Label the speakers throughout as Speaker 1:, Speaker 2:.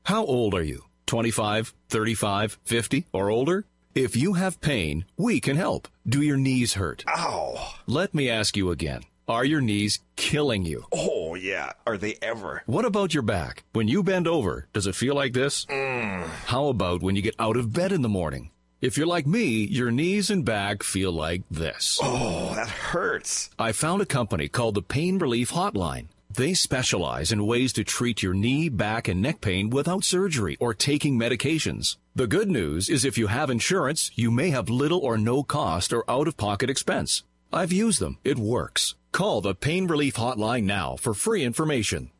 Speaker 1: How old are you? 25, 35, 50, or older? If you have pain, we can help. Do your knees hurt?
Speaker 2: Ow.
Speaker 1: Let me ask you again. Are your knees killing you?
Speaker 2: Oh, yeah. Are they ever?
Speaker 1: What about your back? When you bend over, does it feel like this? How about when you get out of bed in the morning? If you're like me, your knees and back feel like this.
Speaker 2: Oh, that hurts.
Speaker 1: I found a company called the Pain Relief Hotline. They specialize in ways to treat your knee, back, and neck pain without surgery or taking medications. The good news is if you have insurance, you may have little or no cost or out-of-pocket expense. I've used them. It works. Call the Pain Relief Hotline now for free information.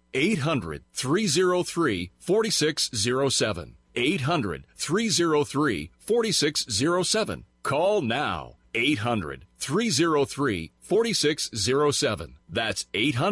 Speaker 1: 800-303-4607. 800-303-4607. Call now. 800-303-4607. That's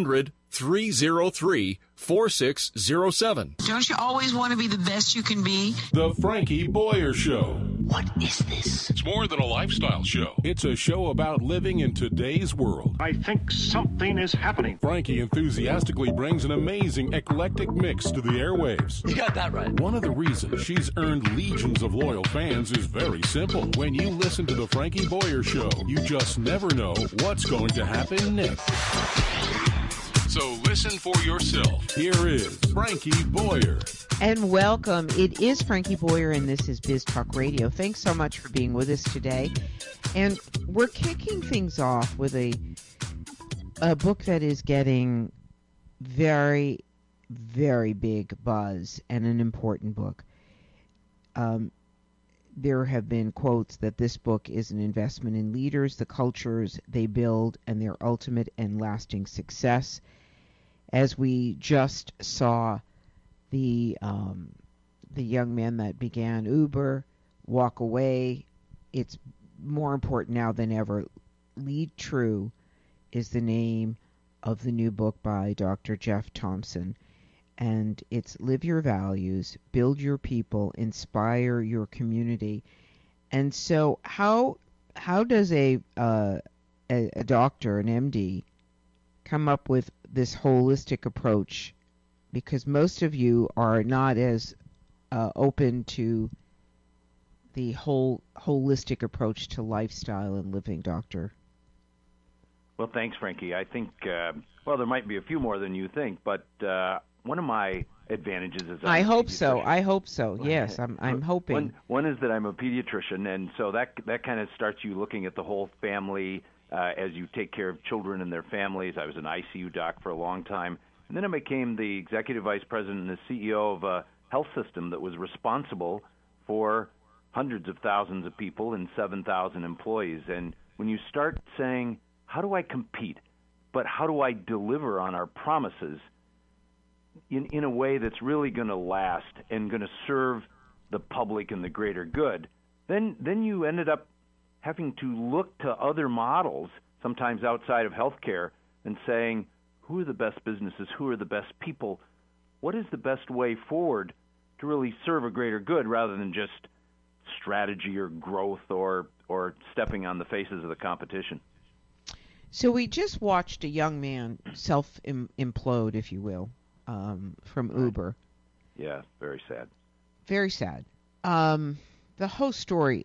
Speaker 1: 800-303-4607.
Speaker 3: Don't you always want to be the best you can be?
Speaker 4: The Frankie Boyer Show.
Speaker 3: What is this?
Speaker 4: It's more than a lifestyle show. It's a show about living in today's world.
Speaker 5: I think something is happening.
Speaker 4: Frankie enthusiastically brings an amazing eclectic mix to the airwaves.
Speaker 6: You got that right.
Speaker 4: One of the reasons she's earned legions of loyal fans is very simple. When you listen to the Frankie Boyer Show, you just never know what's going to happen next. So listen for yourself. Here is Frankie Boyer.
Speaker 7: And welcome. It is Frankie Boyer, and this is Biz Talk Radio. Thanks so much for being with us today. And we're kicking things off with a book that is getting very, very big buzz, and an important book. There have been quotes that this book is an investment in leaders, the cultures they build, and their ultimate and lasting success. As we just saw the young man that began Uber walk away, it's more important now than ever. Lead True is the name of the new book by Dr. Jeff Thompson. And it's live your values, build your people, inspire your community. And so how does a doctor, an MD, come up with this holistic approach? Because most of you are not as open to the whole holistic approach to lifestyle and living, Doctor.
Speaker 8: Well, thanks, Frankie. I think, there might be a few more than you think, but one of my advantages is
Speaker 7: I hope so. Yes, I'm hoping.
Speaker 8: One is that I'm a pediatrician, and so that kind of starts you looking at the whole family as you take care of children and their families. I was an ICU doc for a long time, and then I became the executive vice president and the CEO of a health system that was responsible for hundreds of thousands of people and 7,000 employees. And when you start saying, how do I compete, but how do I deliver on our promises in a way that's really going to last and going to serve the public and the greater good, then you ended up having to look to other models, sometimes outside of healthcare, and saying, who are the best businesses, who are the best people, what is the best way forward to really serve a greater good rather than just strategy or growth or stepping on the faces of the competition.
Speaker 7: So we just watched a young man self-implode, if you will, from Uber.
Speaker 8: Yeah, very sad.
Speaker 7: Very sad. The whole story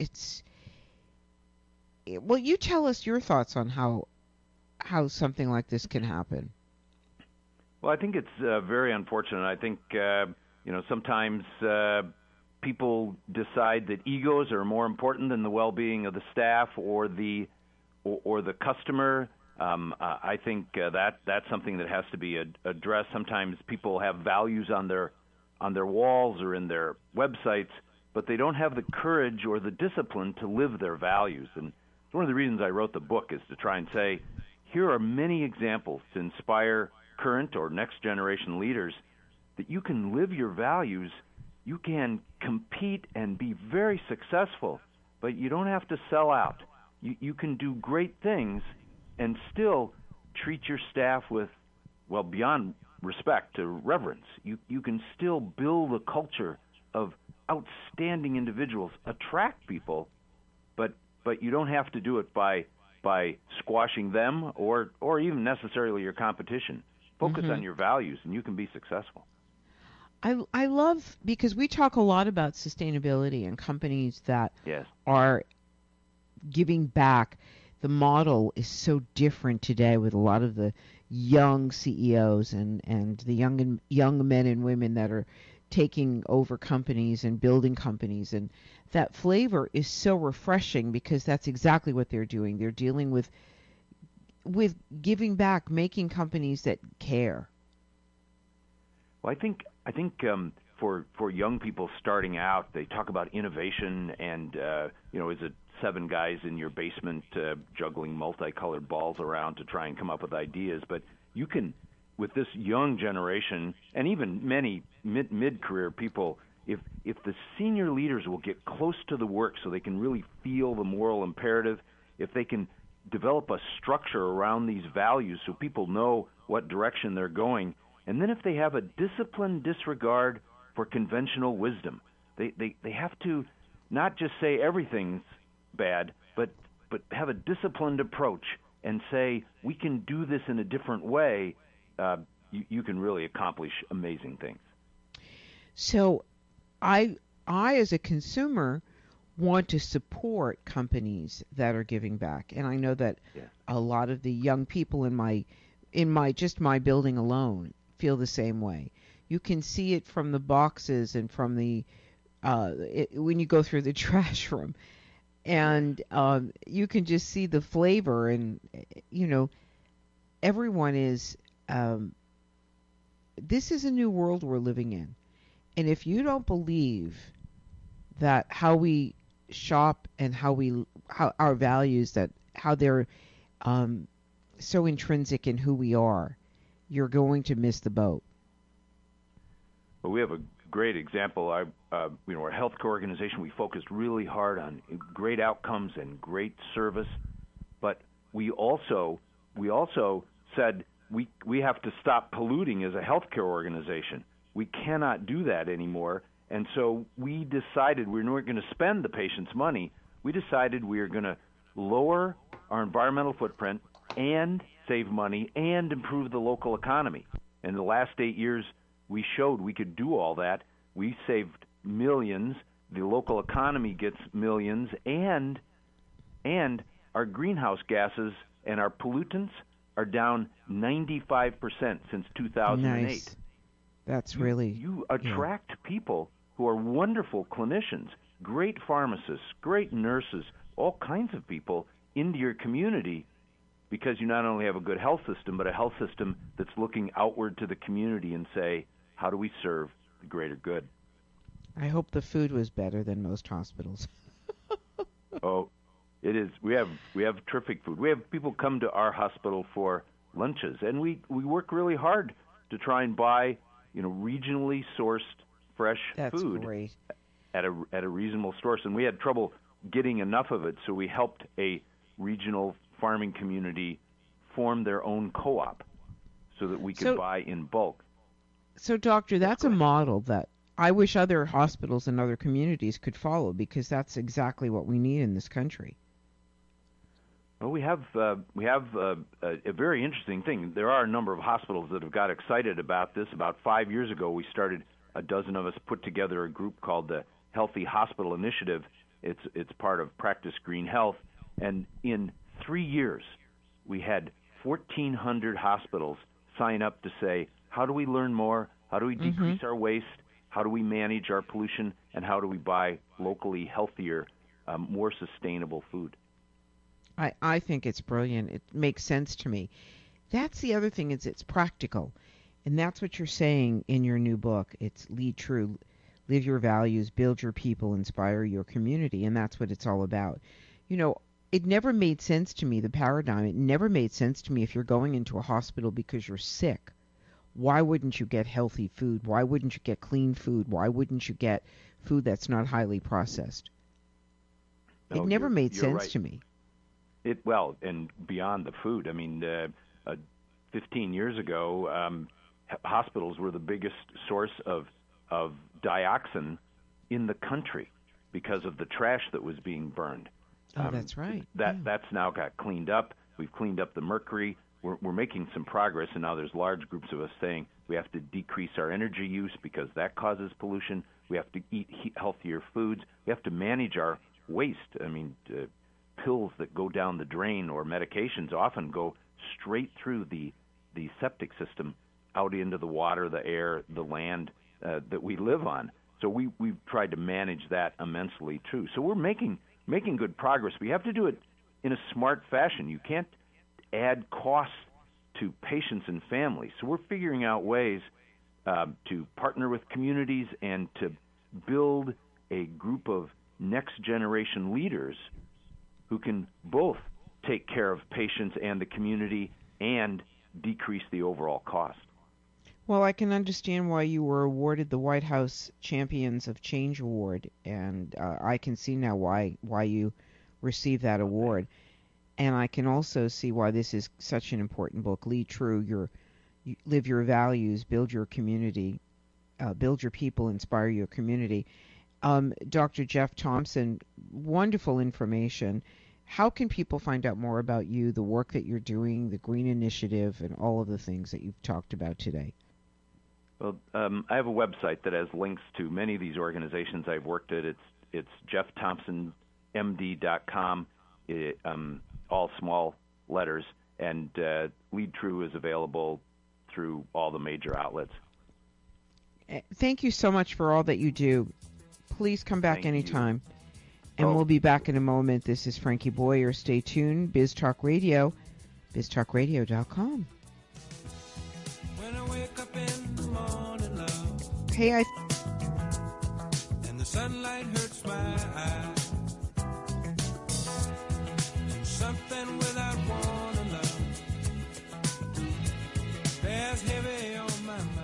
Speaker 7: well, you tell us your thoughts on how something like this can happen.
Speaker 8: Well, I think it's very unfortunate. I think sometimes people decide that egos are more important than the well-being of the staff or the customer. I think that's something that has to be addressed. Sometimes people have values on their walls or in their websites, but they don't have the courage or the discipline to live their values. And one of the reasons I wrote the book is to try and say, here are many examples to inspire current or next generation leaders that you can live your values, you can compete and be very successful, but you don't have to sell out. You can do great things and still treat your staff with, well, beyond respect, to reverence. You can still build a culture of outstanding individuals, attract people, but you don't have to do it by squashing them or even necessarily your competition. Focus on your values, and you can be successful.
Speaker 7: I love, because we talk a lot about sustainability and companies that
Speaker 8: Yes.
Speaker 7: are giving back. The model is so different today with a lot of the young CEOs and the young men and women that are taking over companies and building companies, and that flavor is so refreshing because that's exactly what they're doing. They're dealing with giving back, making companies that care.
Speaker 8: Well, I think for young people starting out, they talk about innovation and is it 7 guys in your basement juggling multicolored balls around to try and come up with ideas? But you can, with this young generation and even many mid-career people, if the senior leaders will get close to the work so they can really feel the moral imperative, if they can develop a structure around these values so people know what direction they're going, and then if they have a disciplined disregard for conventional wisdom, they have to not just say everything's bad, but have a disciplined approach and say we can do this in a different way. You can really accomplish amazing things.
Speaker 7: So I as a consumer want to support companies that are giving back, and I know that a lot of the young people in my building alone feel the same way. You can see it from the boxes and from the when you go through the trash room, and you can just see the flavor, and everyone is this is a new world we're living in. And if you don't believe that how we shop and how our values, that how they're so intrinsic in who we are, you're going to miss the boat.
Speaker 8: Well, we have a great example. We're a healthcare organization. We focused really hard on great outcomes and great service, but we also said we have to stop polluting as a healthcare organization. We cannot do that anymore, and so we decided we weren't going to spend the patient's money. We decided we are going to lower our environmental footprint and save money and improve the local economy. In the last 8 years, we showed we could do all that. We saved millions. The local economy gets millions, and our greenhouse gases and our pollutants are down 95% since 2008.
Speaker 7: Nice. That's really...
Speaker 8: You attract people who are wonderful clinicians, great pharmacists, great nurses, all kinds of people into your community because you not only have a good health system, but a health system that's looking outward to the community and say, how do we serve the greater good?
Speaker 7: I hope the food was better than most hospitals.
Speaker 8: Oh, it is. We have terrific food. We have people come to our hospital for lunches, and we work really hard to try and buy regionally sourced fresh food
Speaker 7: great.
Speaker 8: at a reasonable source. And we had trouble getting enough of it, so we helped a regional farming community form their own co-op so that we could buy in bulk.
Speaker 7: So, Doctor, that's a model that I wish other hospitals and other communities could follow, because that's exactly what we need in this country.
Speaker 8: Well, we have a very interesting thing. There are a number of hospitals that have got excited about this. About 5 years ago, we started, a dozen of us put together a group called the Healthy Hospital Initiative. It's part of Practice Green Health, and in 3 years, we had 1,400 hospitals sign up to say, how do we learn more? How do we decrease our waste? How do we manage our pollution? And how do we buy locally healthier, more sustainable food?
Speaker 7: I think it's brilliant. It makes sense to me. That's the other thing, is it's practical. And that's what you're saying in your new book. It's lead true, live your values, build your people, inspire your community. And that's what it's all about. It never made sense to me, the paradigm. It never made sense to me, if you're going into a hospital because you're sick, why wouldn't you get healthy food? Why wouldn't you get clean food? Why wouldn't you get food that's not highly processed? It never made sense to me.
Speaker 8: And beyond the food, 15 years ago, hospitals were the biggest source of dioxin in the country because of the trash that was being burned.
Speaker 7: Oh, that's right.
Speaker 8: That's now got cleaned up. We've cleaned up the mercury. We're making some progress, and now there's large groups of us saying We have to decrease our energy use because that causes pollution. We have to eat healthier foods. We have to manage our waste. I mean, pills that go down the drain or medications often go straight through the septic system out into the water, the air, the land that we live on. So we've tried to manage that immensely too. So we're making good progress. We have to do it in a smart fashion. You can't add costs to patients and families. So we're figuring out ways to partner with communities and to build a group of next-generation leaders who can both take care of patients and the community and decrease the overall cost.
Speaker 7: Well, I can understand why you were awarded the White House Champions of Change Award, and I can see now why you received that award. And I can also see why this is such an important book. Lead true, you live your values, build your community, build your people, inspire your community. Dr. Jeff Thompson, wonderful information. How can people find out more about you, the work that you're doing, the Green Initiative, and all of the things that you've talked about today?
Speaker 8: Well, I have a website that has links to many of these organizations I've worked at. It's jeffthompsonmd.com, all small letters, and Lead True is available through all the major outlets.
Speaker 7: Thank you so much for all that you do. Please come back anytime. And we'll be back in a moment. This is Frankie Boyer. Stay tuned. Biz Talk Radio, biztalkradio.com.
Speaker 6: When I wake up in the morning, love,
Speaker 7: Hey,
Speaker 6: and the sunlight hurts my eyes, and something without warning, love, bears heavy on my mind.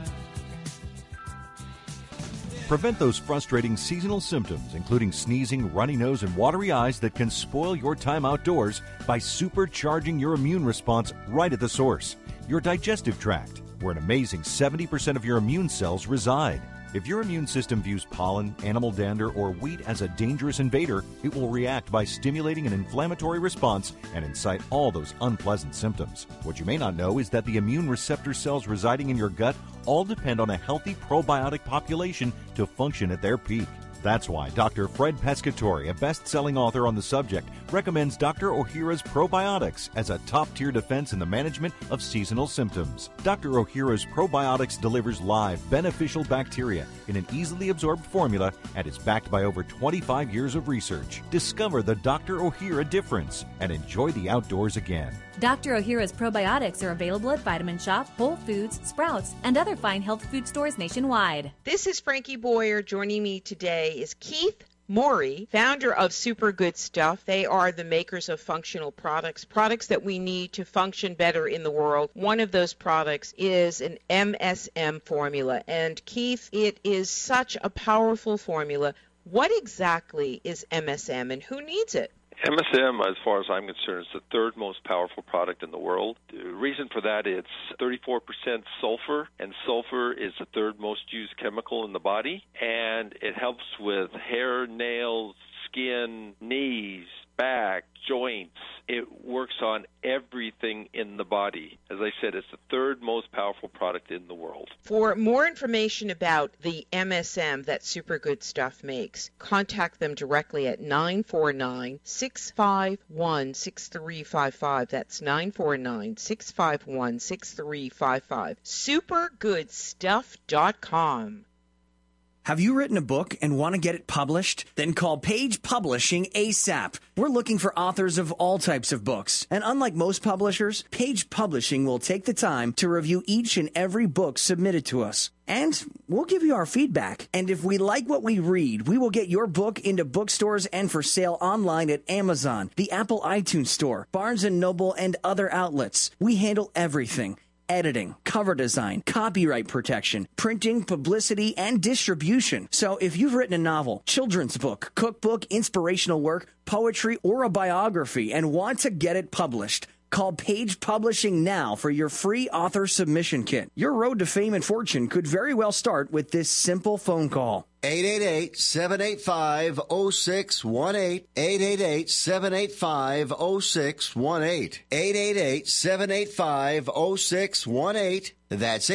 Speaker 9: Prevent those frustrating seasonal symptoms, including sneezing, runny nose, and watery eyes that can spoil your time outdoors by supercharging your immune response right at the source, your digestive tract, where an amazing 70% of your immune cells reside. If your immune system views pollen, animal dander, or wheat as a dangerous invader, it will react by stimulating an inflammatory response and incite all those unpleasant symptoms. What you may not know is that the immune receptor cells residing in your gut all depend on a healthy probiotic population to function at their peak. That's why Dr. Fred Pescatore, a best-selling author on the subject, recommends Dr. Ohhira's Probiotics as a top-tier defense in the management of seasonal symptoms. Dr. Ohhira's Probiotics delivers live, beneficial bacteria in an easily absorbed formula and is backed by over 25 years of research. Discover the Dr. Ohhira difference and enjoy the outdoors again.
Speaker 10: Dr. Ohhira's Probiotics are available at Vitamin Shop, Whole Foods, Sprouts, and other fine health food stores nationwide.
Speaker 7: This is Frankie Boyer. Joining me today is Keith Morey, founder of Super Good Stuff. They are the makers of functional products that we need to function better in the world. One of those products is an MSM formula. And Keith, it is such a powerful formula. What exactly is MSM and who needs it?
Speaker 11: MSM, as far as I'm concerned, is the third most powerful product in the world. The reason for that, it's 34% sulfur, and sulfur is the third most used chemical in the body, and it helps with hair, nails, skin, knees, back, joints. It works on everything in the body. As I said, it's the third most powerful product in the world. For more information about the MSM that Super Good Stuff makes, contact them directly at 949-651-6355. That's 949-651-6355. supergoodstuff.com.
Speaker 12: Have you written a book and want to get it published? Then call Page Publishing ASAP. We're looking for authors of all types of books. And unlike most publishers, Page Publishing will take the time to review each and every book submitted to us. And we'll give you our feedback. And if we like what we read, we will get your book into bookstores and for sale online at Amazon, the Apple iTunes Store, Barnes & Noble, and other outlets. We handle everything. Editing, cover design, copyright protection, printing, publicity, and distribution. So if you've written a novel, children's book, cookbook, inspirational work, poetry, or a biography and want to get it published, call Page Publishing now for your free author submission kit. Your road to fame and fortune could very well start with this simple phone call.
Speaker 13: 888-785-0618. 888-785-0618. 888-785-0618. That's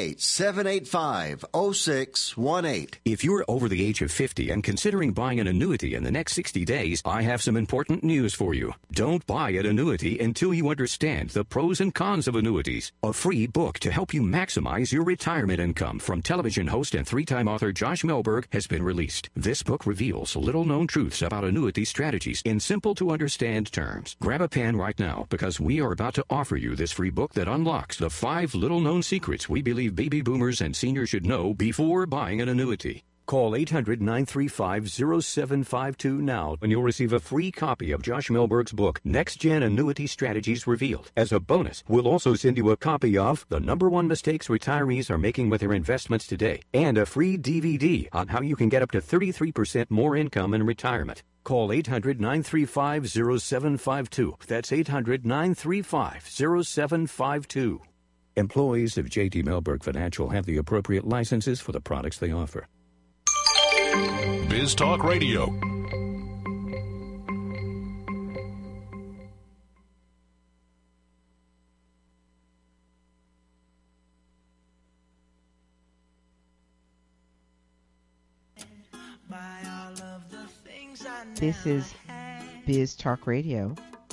Speaker 13: 888-785-0618.
Speaker 1: If you're over the age of 50 and considering buying an annuity in the next 60 days, I have some important news for you. Don't buy an annuity until you understand the pros and cons of annuities. A free book to help you maximize your retirement income from television host and three-time author Josh Melberg has been released. This book reveals little-known truths about annuity strategies in simple-to-understand terms. Grab a pen right now because we are about to offer you this free book that unlocks the 5 little-known secrets we believe baby boomers and seniors should know before buying an annuity. Call 800-935-0752 now and you'll receive a free copy of Josh Melberg's book, Next Gen Annuity Strategies Revealed. As a bonus, we'll also send you a copy of The #1 Mistakes Retirees Are Making with Their Investments Today and a free DVD on how you can get up to 33% more income in retirement. Call 800-935-0752. That's 800-935-0752. Employees of J.D. Melberg Financial have the appropriate licenses for the products they offer.
Speaker 4: Biz Talk Radio.
Speaker 7: This is Biz Talk Radio.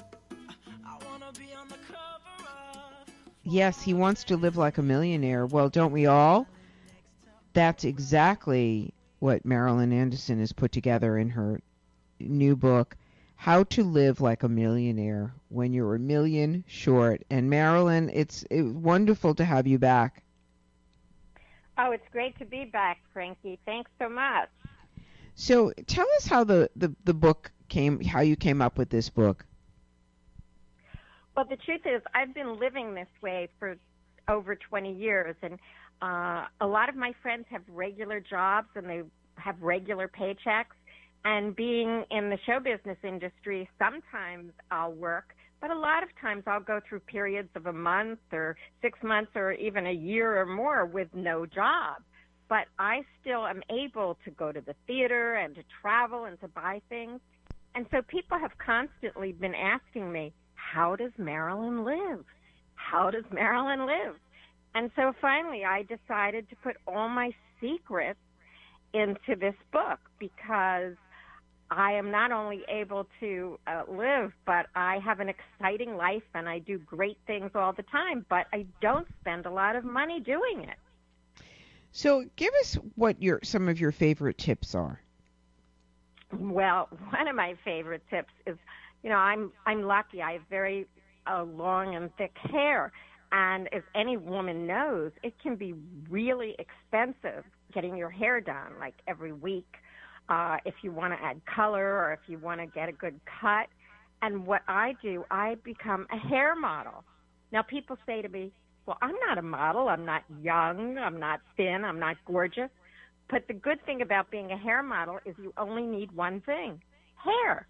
Speaker 7: Yes, he wants to live like a millionaire. Well, don't we all? That's exactly what Marilyn Anderson has put together in her new book, How to Live Like a Millionaire When You're a Million Short. And Marilyn, it's wonderful to have you back.
Speaker 14: Oh, it's great to be back, Frankie. Thanks so much.
Speaker 7: So tell us how the book came, how you came up with this book.
Speaker 14: Well, the truth is, I've been living this way for over 20 years, and a lot of my friends have regular jobs and they have regular paychecks. And being in the show business industry, sometimes I'll work, but a lot of times I'll go through periods of a month or 6 months or even a year or more with no job. But I still am able to go to the theater and to travel and to buy things. And so people have constantly been asking me, how does Marilyn live? How does Marilyn live? And so finally I decided to put all my secrets into this book because I am not only able to live, but I have an exciting life and I do great things all the time, but I don't spend a lot of money doing it.
Speaker 7: So give us what some of your favorite tips are.
Speaker 14: Well, one of my favorite tips is, I'm lucky. I have very long and thick hair. And as any woman knows, it can be really expensive getting your hair done, like every week, if you want to add color or if you want to get a good cut. And what I do, I become a hair model. Now, people say to me, well, I'm not a model. I'm not young. I'm not thin. I'm not gorgeous. But the good thing about being a hair model is you only need one thing, hair.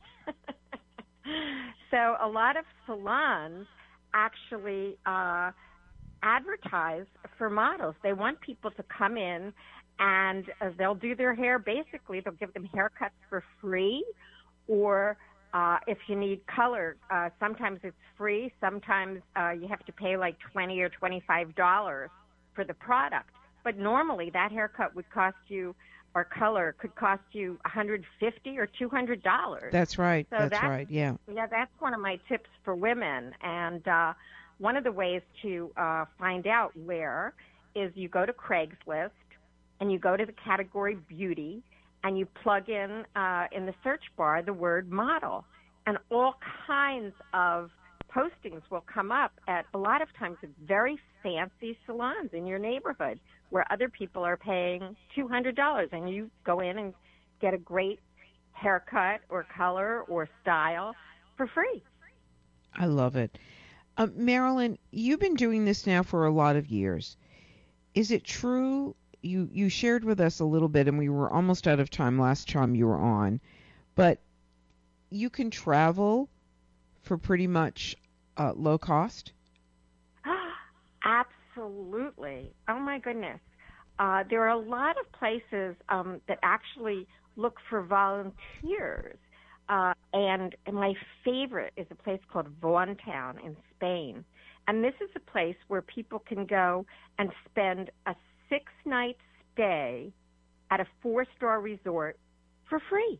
Speaker 14: So a lot of salons actually advertise for models. They want people to come in and they'll do their hair. Basically, they'll give them haircuts for free, or if you need color, sometimes it's free. Sometimes you have to pay like $20 or $25 for the product. But normally that haircut would cost you, or color could cost you $150 or $200.
Speaker 7: That's right.
Speaker 14: So
Speaker 7: that's right. Yeah.
Speaker 14: Yeah, that's one of my tips for women. And one of the ways to find out where is you go to Craigslist and you go to the category beauty and you plug in the search bar the word model, and all kinds of postings will come up at a lot of times at very fancy salons in your neighborhood where other people are paying $200, and you go in and get a great haircut or color or style for free.
Speaker 7: I love it. Marilyn, you've been doing this now for a lot of years. Is it true? You shared with us a little bit, and we were almost out of time last time you were on, but you can travel for pretty much low cost?
Speaker 14: Absolutely. Oh, my goodness. there are a lot of places that actually look for volunteers. And my favorite is a place called Vaughan in Spain. And this is a place where people can go and spend a 6-night stay at a 4-star resort for free.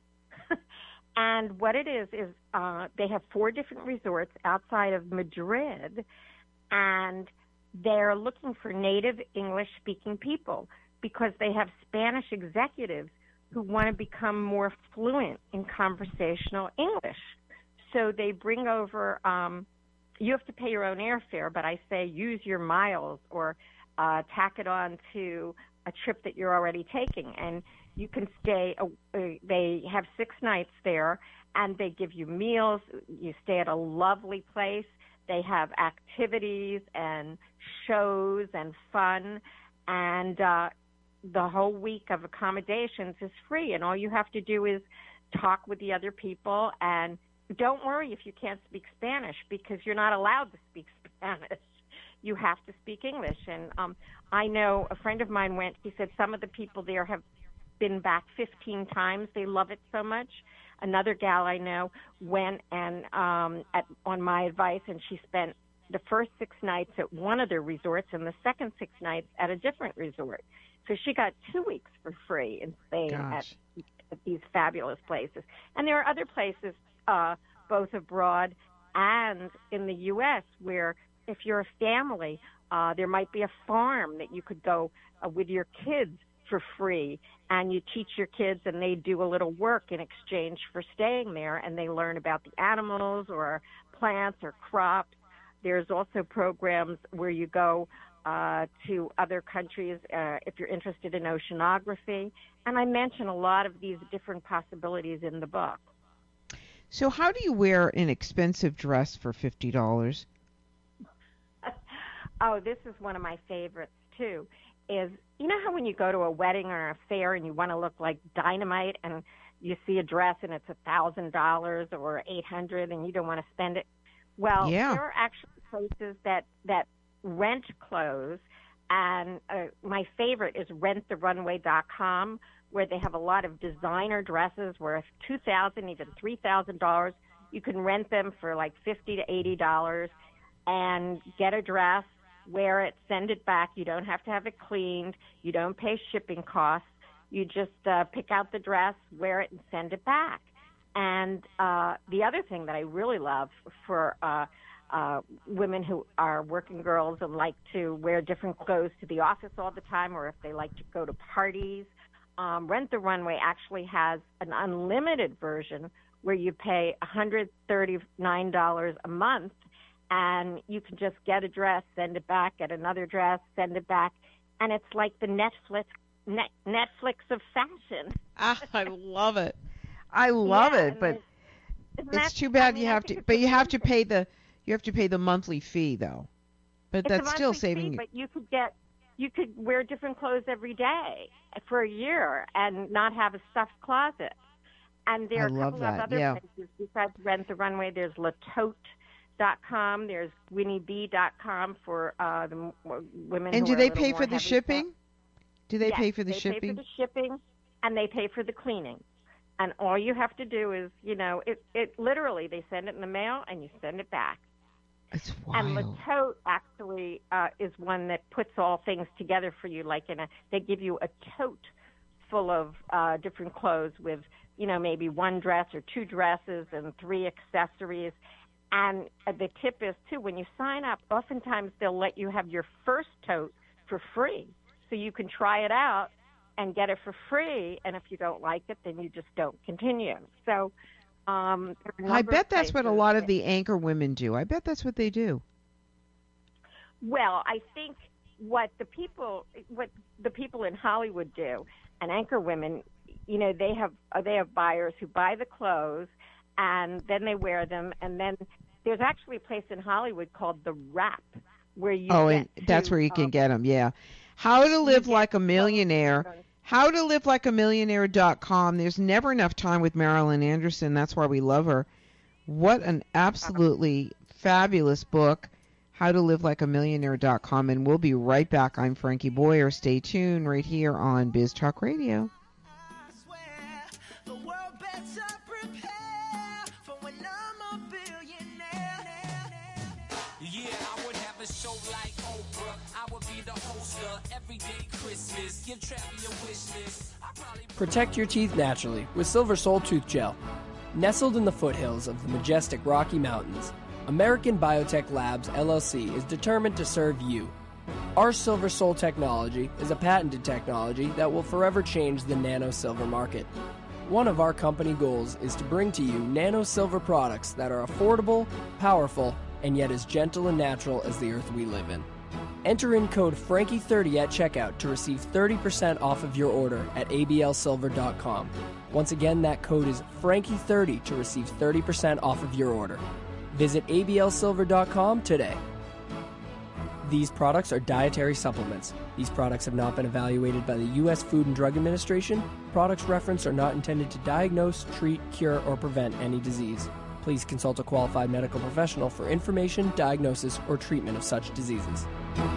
Speaker 14: And what it is they have 4 different resorts outside of Madrid, and they're looking for native English-speaking people because they have Spanish executives who want to become more fluent in conversational English. So they bring over, you have to pay your own airfare, but I say use your miles or tack it on to a trip that you're already taking. And you can stay, they have 6 nights there, and they give you meals. You stay at a lovely place. They have activities and shows and fun, and the whole week of accommodations is free, and all you have to do is talk with the other people, and don't worry if you can't speak Spanish, because you're not allowed to speak Spanish. You have to speak English. And I know a friend of mine went, he said some of the people there have been back 15 times. They love it so much. Another gal I know went and on my advice, and she spent the first 6 nights at one of their resorts and the second 6 nights at a different resort. So she got 2 weeks for free in Spain at these fabulous places. And there are other places, both abroad and in the U.S., where if you're a family, there might be a farm that you could go with your kids for free, and you teach your kids, and they do a little work in exchange for staying there, and they learn about the animals or plants or crops. There's also programs where you go to other countries if you're interested in oceanography. And I mention a lot of these different possibilities in the book.
Speaker 7: So how do you wear an expensive dress for $50?
Speaker 14: Oh, this is one of my favorites, too, is, you know how when you go to a wedding or a fair and you want to look like dynamite and you see a dress and it's $1,000 or $800 and you don't want to spend it? Well, there are actually places that rent clothes, and my favorite is renttherunway.com, where they have a lot of designer dresses worth $2,000, even $3,000. You can rent them for like $50 to $80 and get a dress, wear it, send it back. You don't have to have it cleaned. You don't pay shipping costs. You just pick out the dress, wear it, and send it back. And the other thing that I really love for women who are working girls and like to wear different clothes to the office all the time, or if they like to go to parties, Rent the Runway actually has an unlimited version where you pay $139 a month, and you can just get a dress, send it back, get another dress, send it back, and it's like the Netflix of fashion.
Speaker 7: I love it. I love it, but it's too bad you have to. But you have to pay the monthly fee though. But that's still saving you.
Speaker 14: But you could wear different clothes every day for a year and not have a stuffed closet. And there are a couple of other places besides Rent the Runway. There's LaTote.com. There's WinnieB.com for the women.
Speaker 7: And
Speaker 14: who
Speaker 7: do they pay for the shipping?
Speaker 14: Stuff.
Speaker 7: Do they pay for the shipping?
Speaker 14: They pay for the shipping, and they pay for the cleaning. And all you have to do is, it literally, they send it in the mail, and you send it back.
Speaker 7: It's wild.
Speaker 14: And LaTote actually is one that puts all things together for you. Like they give you a tote full of different clothes with, maybe one dress or two dresses and 3 accessories. And the tip is, too, when you sign up, oftentimes they'll let you have your first tote for free. So you can try it out and get it for free. And if you don't like it, then you just don't continue. So
Speaker 7: I bet that's what a lot of the anchor women do. I bet that's what they do.
Speaker 14: Well, I think what the people in Hollywood do, and anchor women, they have buyers who buy the clothes and then they wear them, and then there's actually a place in Hollywood called The Wrap where you
Speaker 7: that's where you can get them. Yeah. How to Live Like a Millionaire. HowToLiveLikeAMillionaire.com. There's never enough time with Marilyn Anderson. That's why we love her. What an absolutely fabulous book. howtolivelikeamillionaire.com, and we'll be right back. I'm Frankie Boyer. Stay tuned right here on Biz Talk Radio.
Speaker 15: Protect your teeth naturally with Silver Soul Tooth Gel. Nestled in the foothills of the majestic Rocky Mountains, American Biotech Labs, LLC is determined to serve you. Our Silver Soul technology is a patented technology that will forever change the nano silver market. One of our company goals is to bring to you nano silver products that are affordable, powerful, and yet as gentle and natural as the earth we live in. Enter in code Frankie30 at checkout to receive 30% off of your order at ablsilver.com. Once again, that code is Frankie30 to receive 30% off of your order. Visit ablsilver.com today. These products are dietary supplements. These products have not been evaluated by the U.S. Food and Drug Administration. Products referenced are not intended to diagnose, treat, cure, or prevent any disease. Please consult a qualified medical professional for information, diagnosis, or treatment of such diseases.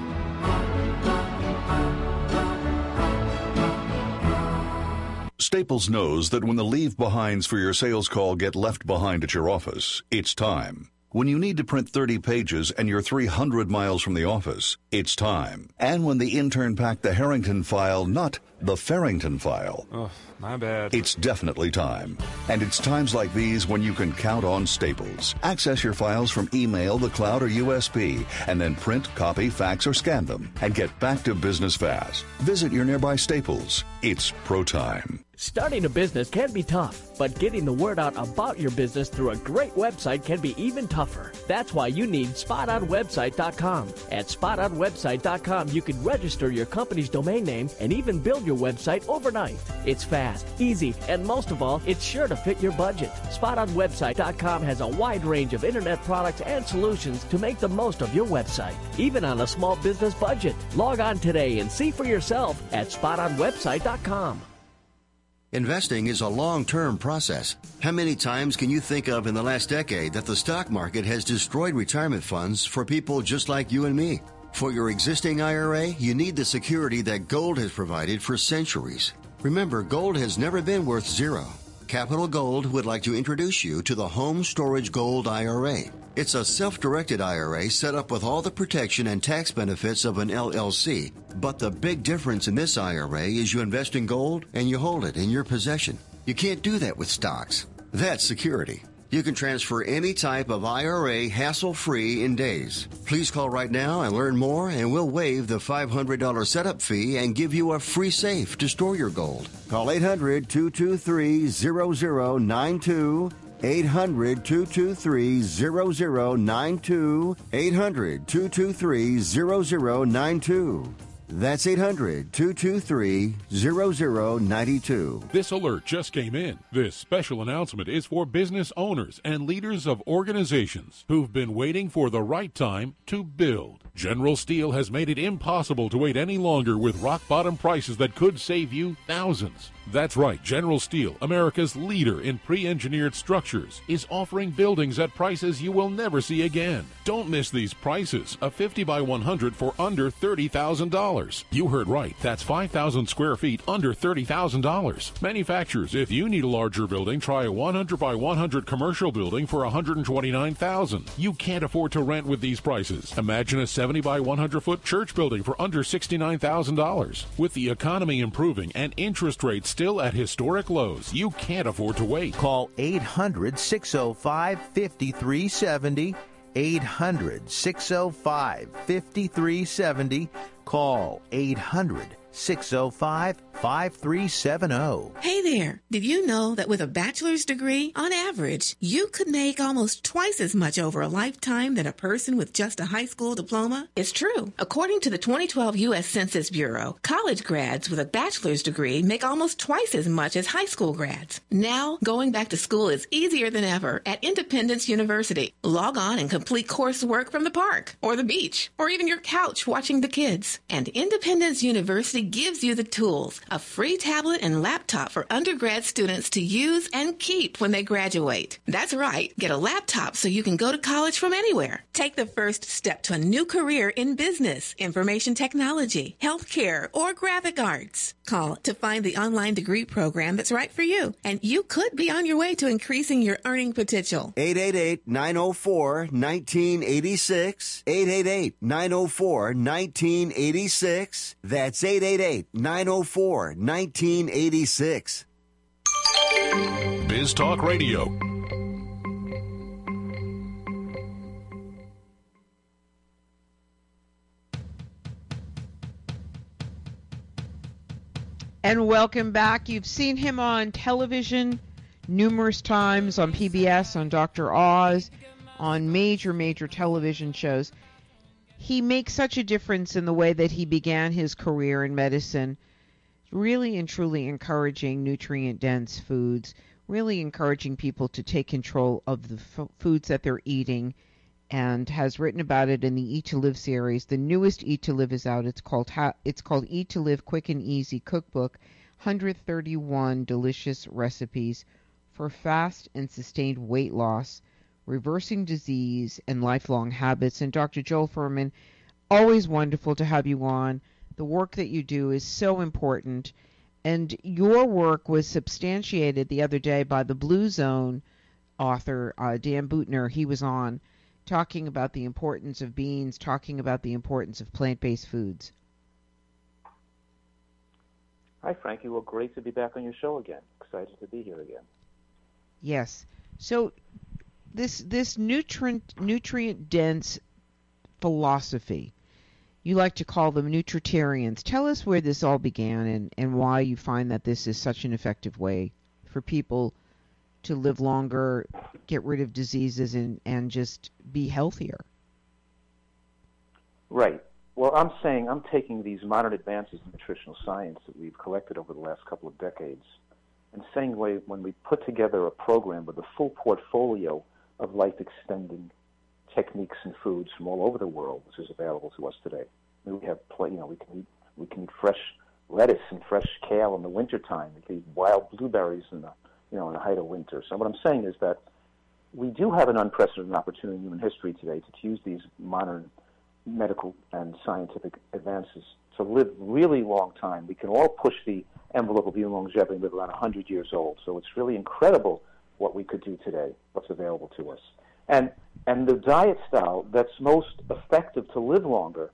Speaker 16: Staples knows that when the leave-behinds for your sales call get left behind at your office, it's time. When you need to print 30 pages and you're 300 miles from the office, it's time. And when the intern packed the Harrington file, not the Farrington file.
Speaker 17: Oh, my bad.
Speaker 16: It's definitely time. And it's times like these when you can count on Staples. Access your files from email, the cloud, or USB, and then print, copy, fax, or scan them, and get back to business fast. Visit your nearby Staples. It's pro time.
Speaker 18: Starting a business can be tough, but getting the word out about your business through a great website can be even tougher. That's why you need SpotOnWebsite.com. At SpotOnWebsite.com, you can register your company's domain name and even build your website overnight. It's fast, easy, and most of all, it's sure to fit your budget. SpotOnWebsite.com has a wide range of internet products and solutions to make the most of your website, even on a small business budget. Log on today and see for yourself at SpotOnWebsite.com.
Speaker 13: Investing is a long-term process. How many times can you think of in the last decade that the stock market has destroyed retirement funds for people just like you and me? For your existing IRA, you need the security that gold has provided for centuries. Remember, gold has never been worth zero. Capital Gold would like to introduce you to the Home Storage Gold IRA. It's a self-directed IRA set up with all the protection and tax benefits of an LLC. But the big difference in this IRA is you invest in gold and you hold it in your possession. You can't do that with stocks. That's security. You can transfer any type of IRA hassle-free in days. Please call right now and learn more, and we'll waive the $500 setup fee and give you a free safe to store your gold. Call 800-223-0092. 800-223-0092. 800-223-0092. That's 800-223-0092.
Speaker 4: This alert just came in. This special announcement is for business owners and leaders of organizations who've been waiting for the right time to build. General Steel has made it impossible to wait any longer with rock-bottom prices that could save you thousands. That's right, General Steel, America's leader in pre-engineered structures, is offering buildings at prices you will never see again. Don't miss these prices. A 50 by 100 for under $30,000. You heard right. That's 5,000 square feet under $30,000. Manufacturers, if you need a larger building, try a 100 by 100 commercial building for $129,000. You can't afford to rent with these prices. Imagine a 70 by 100 foot church building for under $69,000. With the economy improving and interest rates still at historic lows, you can't afford to wait.
Speaker 19: Call 800-605-5370. 800-605-5370. Call 800-605-5370.
Speaker 20: Hey there. Did you know that with a bachelor's degree, on average, you could make almost twice as much over a lifetime than a person with just a high school diploma? It's true. According to the 2012 U.S. Census Bureau, college grads with a bachelor's degree make almost twice as much as high school grads. Now, going back to school is easier than ever at Independence University. Log on and complete coursework from the park, or the beach, or even your couch watching the kids. And Independence University gives you the tools a free tablet and laptop for undergrad students to use and keep when they graduate. That's right. Get a laptop so you can go to college from anywhere. Take the first step to a new career in business, information technology, healthcare, or graphic arts. Call to find the online degree program that's right for you, and you could be on your way to increasing your earning potential.
Speaker 13: 888-904-1986. 888-904-1986. That's 888-904-1986.
Speaker 4: Biz Talk Radio.
Speaker 7: And welcome back. You've seen him on television numerous times, on PBS, on Dr. Oz, on major television shows. He makes such a difference in the way that he began his career in medicine, really and truly encouraging nutrient-dense foods, really encouraging people to take control of the foods that they're eating, and has written about it in the Eat to Live series. The newest Eat to Live is out. It's called Eat to Live Quick and Easy Cookbook, 131 delicious recipes for fast and sustained weight loss, reversing disease, and lifelong habits. And Dr. Joel Fuhrman, always wonderful to have you on. The work that you do is so important, and your work was substantiated the other day by the Blue Zone author, Dan Buettner. He was on talking about the importance of beans, talking about the importance of plant-based foods.
Speaker 17: Hi, Frankie. Well, great to be back on your show again. Excited to be here again.
Speaker 7: Yes. So this nutrient-dense philosophy, you like to call them nutritarians. Tell us where this all began and why you find that this is such an effective way for people to live longer, get rid of diseases, and just be healthier.
Speaker 17: Right. Well, I'm taking these modern advances in nutritional science that we've collected over the last couple of decades and saying when we put together a program with a full portfolio of life-extending techniques and foods from all over the world, which is available to us today. I mean, we have, we can eat fresh lettuce and fresh kale in the wintertime. We can eat wild blueberries in the height of winter. So what I'm saying is that we do have an unprecedented opportunity in human history today to use these modern medical and scientific advances to live really long time. We can all push the envelope of human longevity and live around 100 years old. So it's really incredible what we could do today, what's available to us. And the diet style that's most effective to live longer,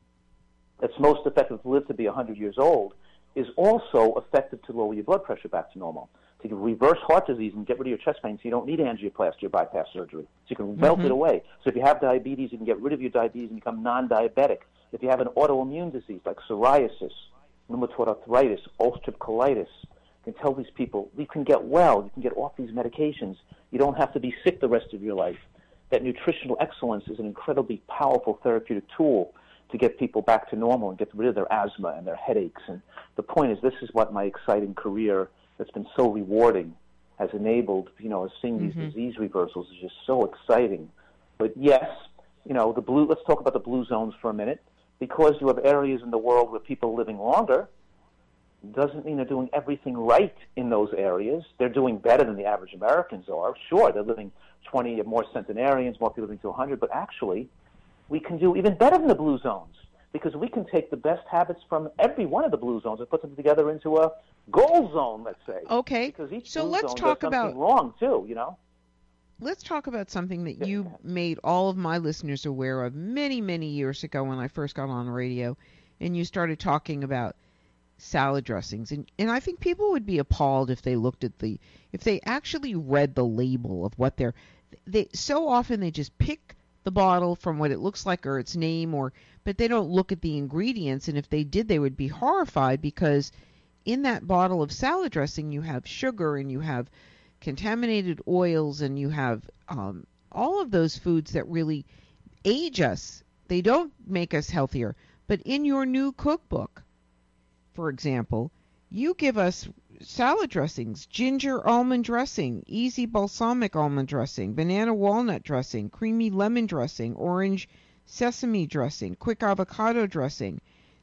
Speaker 17: that's most effective to live to be 100 years old, is also effective to lower your blood pressure back to normal, to reverse heart disease and get rid of your chest pain so you don't need angioplasty or bypass surgery. So you can melt it away. So if you have diabetes, you can get rid of your diabetes and become non-diabetic. If you have an autoimmune disease like psoriasis, rheumatoid arthritis, ulcerative colitis, you can tell these people, you can get well, you can get off these medications. You don't have to be sick the rest of your life. That nutritional excellence is an incredibly powerful therapeutic tool to get people back to normal and get rid of their asthma and their headaches. And the point is, this is what my exciting career that's been so rewarding has enabled, seeing these disease reversals is just so exciting. But yes, let's talk about the blue zones for a minute. Because you have areas in the world where people are living longer, doesn't mean they're doing everything right in those areas. They're doing better than the average Americans are. Sure, they're living 20 or more centenarians, more people living to 100, but actually we can do even better than the blue zones because we can take the best habits from every one of the blue zones and put them together into a gold zone, let's say.
Speaker 7: Okay,
Speaker 17: because each
Speaker 7: so
Speaker 17: blue
Speaker 7: let's
Speaker 17: zone
Speaker 7: talk
Speaker 17: does
Speaker 7: about
Speaker 17: something wrong too,
Speaker 7: Let's talk about something that you made all of my listeners aware of many, many years ago when I first got on the radio, and you started talking about salad dressings. And I think people would be appalled if they looked at if they actually read the label of what so often they just pick the bottle from what it looks like or its name, but they don't look at the ingredients, and if they did, they would be horrified because in that bottle of salad dressing you have sugar and you have contaminated oils, and you have all of those foods that really age us. They don't make us healthier. But in your new cookbook, for example, you give us salad dressings: ginger almond dressing, easy balsamic almond dressing, banana walnut dressing, creamy lemon dressing, orange sesame dressing, quick avocado dressing,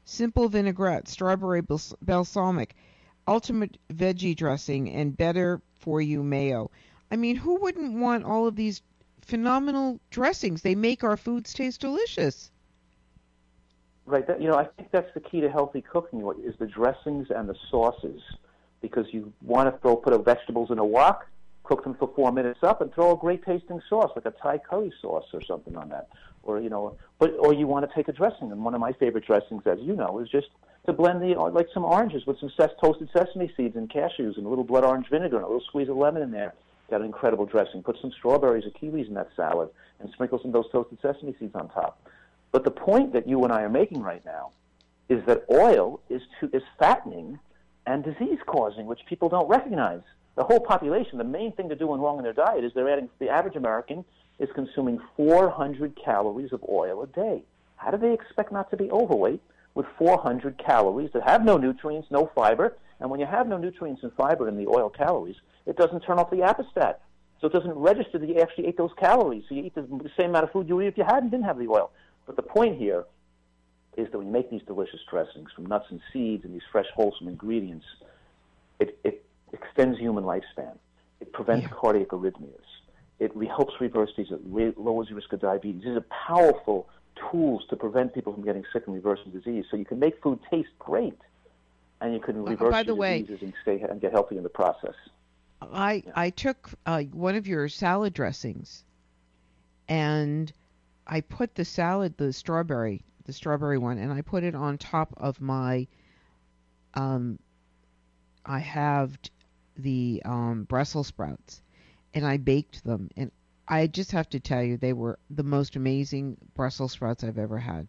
Speaker 7: simple vinaigrette, strawberry balsamic, ultimate veggie dressing, and better for you mayo. I mean, who wouldn't want all of these phenomenal dressings? They make our foods taste delicious.
Speaker 17: Right. I think that's the key to healthy cooking is the dressings and the sauces, because you want to put vegetables in a wok, cook them for 4 minutes up, and throw a great tasting sauce like a Thai curry sauce or something on that, or you want to take a dressing. And one of my favorite dressings, as you know, is just to blend like some oranges with some toasted sesame seeds and cashews and a little blood orange vinegar and a little squeeze of lemon in there. Got an incredible dressing. Put some strawberries or kiwis in that salad and sprinkle some of those toasted sesame seeds on top. But the point that you and I are making right now is that oil is fattening and disease-causing, which people don't recognize. The whole population, the main thing they're doing wrong in their diet is the average American is consuming 400 calories of oil a day. How do they expect not to be overweight with 400 calories that have no nutrients, no fiber? And when you have no nutrients and fiber in the oil calories, it doesn't turn off the apostat. So it doesn't register that you actually ate those calories. So you eat the same amount of food you would eat if you didn't have the oil. But the point here is that when you make these delicious dressings from nuts and seeds and these fresh, wholesome ingredients, it extends human lifespan. It prevents cardiac arrhythmias. It helps reverse these. It lowers the risk of diabetes. These are powerful tools to prevent people from getting sick and reversing disease. So you can make food taste great, and you can reverse diseases and get healthy in the process.
Speaker 7: I took one of your salad dressings, and I put the strawberry one, and I put it on top of my, I halved the Brussels sprouts, and I baked them. And I just have to tell you, they were the most amazing Brussels sprouts I've ever had.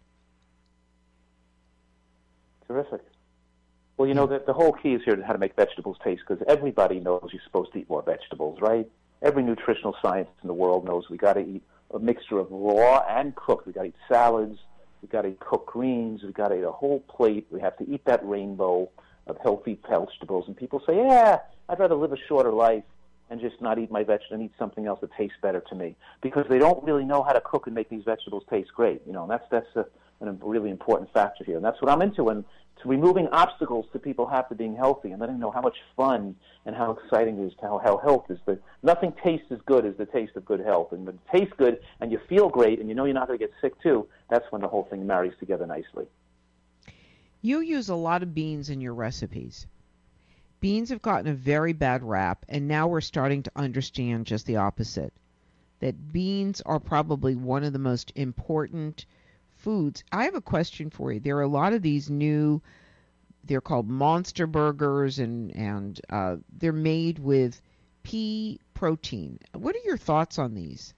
Speaker 17: Terrific. Well, the whole key is here to how to make vegetables taste, because everybody knows you're supposed to eat more vegetables, right? Every nutritional scientist in the world knows we got to eat a mixture of raw and cooked. We got to eat salads. We got to eat cooked greens. We got to eat a whole plate. We have to eat that rainbow of healthy vegetables. And people say, "Yeah, I'd rather live a shorter life and just not eat my vegetables and eat something else that tastes better to me," because they don't really know how to cook and make these vegetables taste great. And that's a really important factor here. And that's what I'm into. And to removing obstacles to people have to being healthy and letting them know how much fun and how exciting it is, how health is. Nothing tastes as good as the taste of good health. And when it tastes good and you feel great and you know you're not going to get sick too, that's when the whole thing marries together nicely.
Speaker 7: You use a lot of beans in your recipes. Beans have gotten a very bad rap, and now we're starting to understand just the opposite. That beans are probably one of the most important foods. I have a question for you. There are a lot of these new, they're called monster burgers, and they're made with pea protein. What are your thoughts on these?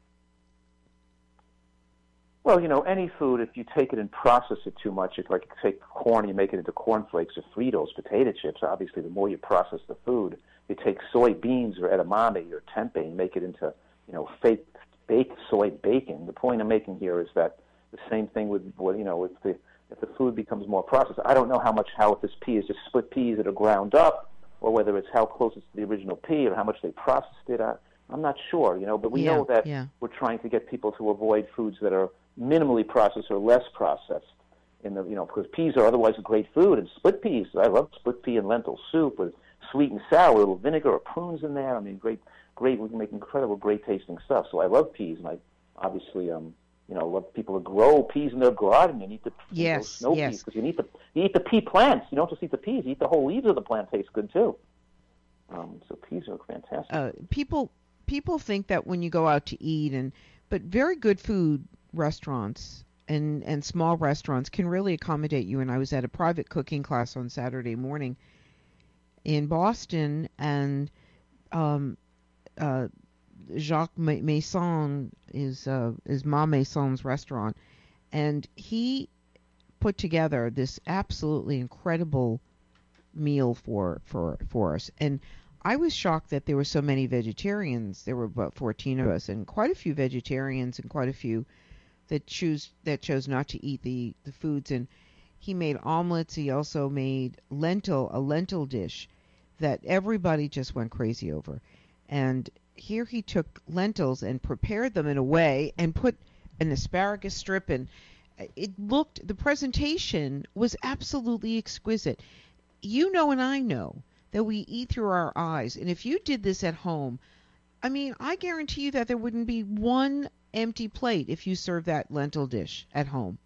Speaker 17: Well, any food, if you take it and process it too much, it's like you take corn and you make it into cornflakes or Fritos, potato chips. Obviously, the more you process the food, you take soybeans or edamame or tempeh and make it into, fake baked soy bacon. The point I'm making here is that the same thing with if the food becomes more processed. I don't know how if this pea is just split peas that are ground up, or whether it's how close it's to the original pea, or how much they processed it. I'm not sure, but we know that we're trying to get people to avoid foods that are minimally processed or less processed. Because peas are otherwise a great food, and split peas. I love split pea and lentil soup with sweet and sour, a little vinegar or prunes in there. I mean, great. We can make incredible, great tasting stuff. So I love peas, and I obviously love people to grow peas in their garden and eat the snow peas, because you eat the pea plants. You don't just eat the peas; you eat the whole leaves of the plant. Tastes good too. So peas are fantastic.
Speaker 7: People think that when you go out to eat, but very good food restaurants and small restaurants can really accommodate you. And I was at a private cooking class on Saturday morning in Boston, and Jacques Masson is Ma Maison's restaurant, and he put together this absolutely incredible meal for us. And I was shocked that there were so many vegetarians. There were about 14 of us, and quite a few vegetarians and quite a few that chose not to eat the foods. And he made omelets. He also made a lentil dish that everybody just went crazy over. And here he took lentils and prepared them in a way and put an asparagus strip the presentation was absolutely exquisite. You know and I know that we eat through our eyes, and if you did this at home, I mean, I guarantee you that there wouldn't be one empty plate if you served that lentil dish at home.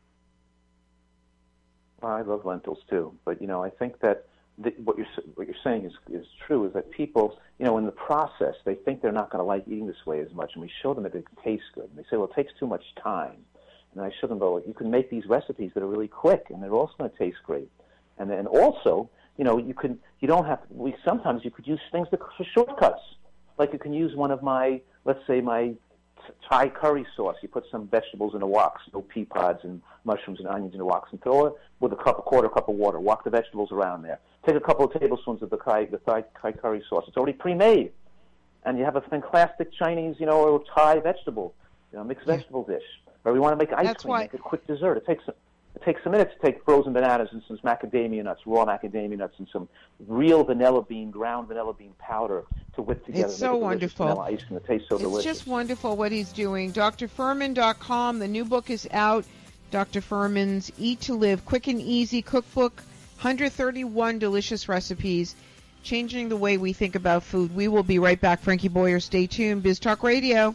Speaker 17: Well, I love lentils too, but I think that what you're saying is true. Is that people, in the process, they think they're not going to like eating this way as much, and we show them that it tastes good, and they say, well, it takes too much time. And I show them, well, you can make these recipes that are really quick, and they're also going to taste great. And then also, sometimes you could use things for shortcuts. Like you can use one of my Thai curry sauce. You put some vegetables in a wok, pea pods and mushrooms and onions in a wok, and throw it with a quarter cup of water. Walk the vegetables around there. Take a couple of tablespoons of the Thai curry sauce. It's already pre-made. And you have a fantastic Chinese, or Thai vegetable, mixed vegetable dish. Or we want to make ice cream, make a quick dessert. It takes a minute to take frozen bananas and some macadamia nuts, raw macadamia nuts, and some real ground vanilla bean powder to whip together.
Speaker 7: It's so wonderful.
Speaker 17: Ice cream. It tastes so delicious.
Speaker 7: It's just wonderful what he's doing. drfuhrman.com. The new book is out. Dr. Fuhrman's Eat to Live, Quick and Easy Cookbook, 131 delicious recipes, changing the way we think about food. We will be right back. Frankie Boyer, stay tuned. Biz Talk Radio.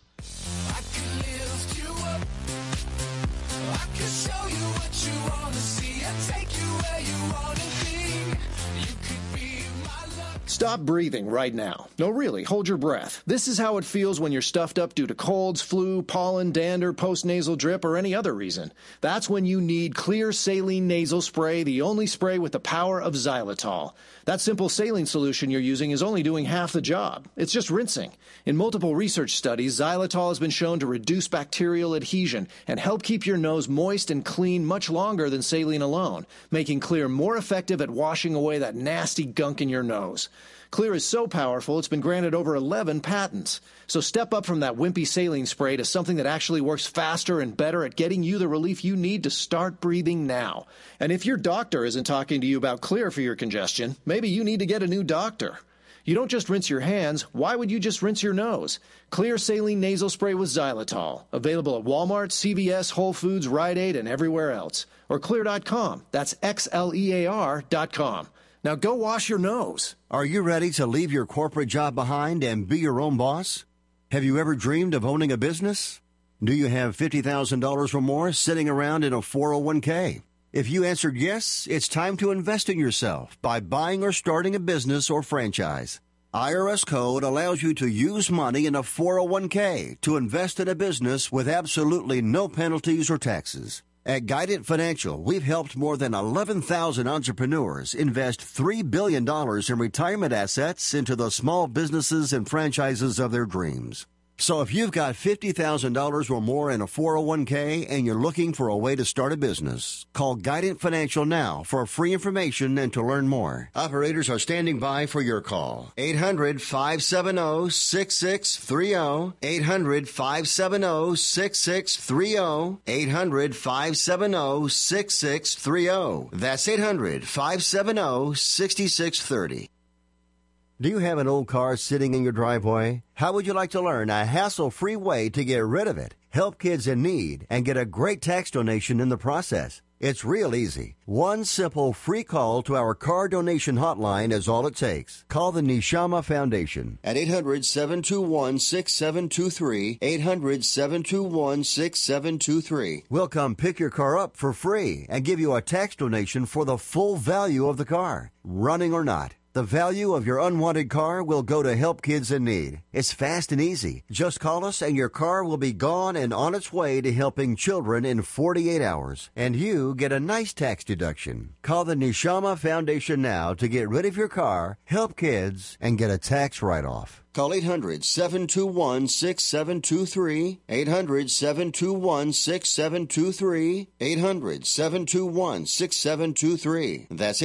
Speaker 21: Stop breathing right now. No, really, hold your breath. This is how it feels when you're stuffed up due to colds, flu, pollen, dander, postnasal drip, or any other reason. That's when you need Clear Saline Nasal Spray, the only spray with the power of xylitol. That simple saline solution you're using is only doing half the job. It's just rinsing. In multiple research studies, xylitol has been shown to reduce bacterial adhesion and help keep your nose moist and clean much longer than saline alone, making Clear more effective at washing away that nasty gunk in your nose. Clear is so powerful, it's been granted over 11 patents. So step up from that wimpy saline spray to something that actually works faster and better at getting you the relief you need to start breathing now. And if your doctor isn't talking to you about Clear for your congestion, maybe you need to get a new doctor. You don't just rinse your hands. Why would you just rinse your nose? Clear Saline Nasal Spray with xylitol. Available at Walmart, CVS, Whole Foods, Rite Aid, and everywhere else. Or Clear.com. That's XLEAR.com. Now go wash your nose.
Speaker 13: Are you ready to leave your corporate job behind and be your own boss? Have you ever dreamed of owning a business? Do you have $50,000 or more sitting around in a 401k? If you answered yes, it's time to invest in yourself by buying or starting a business or franchise. IRS code allows you to use money in a 401k to invest in a business with absolutely no penalties or taxes. At Guidant Financial, we've helped more than 11,000 entrepreneurs invest $3 billion in retirement assets into the small businesses and franchises of their dreams. So if you've got $50,000 or more in a 401k and you're looking for a way to start a business, call Guidant Financial now for free information and to learn more. Operators are standing by for your call. 800-570-6630. 800-570-6630. 800-570-6630. That's 800-570-6630. Do you have an old car sitting in your driveway? How would you like to learn a hassle-free way to get rid of it, help kids in need, and get a great tax donation in the process? It's real easy. One simple free call to our car donation hotline is all it takes. Call the Neshama Foundation at 800-721-6723, 800-721-6723. We'll come pick your car up for free and give you a tax donation for the full value of the car, running or not. The value of your unwanted car will go to help kids in need. It's fast and easy. Just call us and your car will be gone and on its way to helping children in 48 hours. And you get a nice tax deduction. Call the Neshama Foundation now to get rid of your car, help kids, and get a tax write-off. Call 800-721-6723, 800-721-6723, 800-721-6723. That's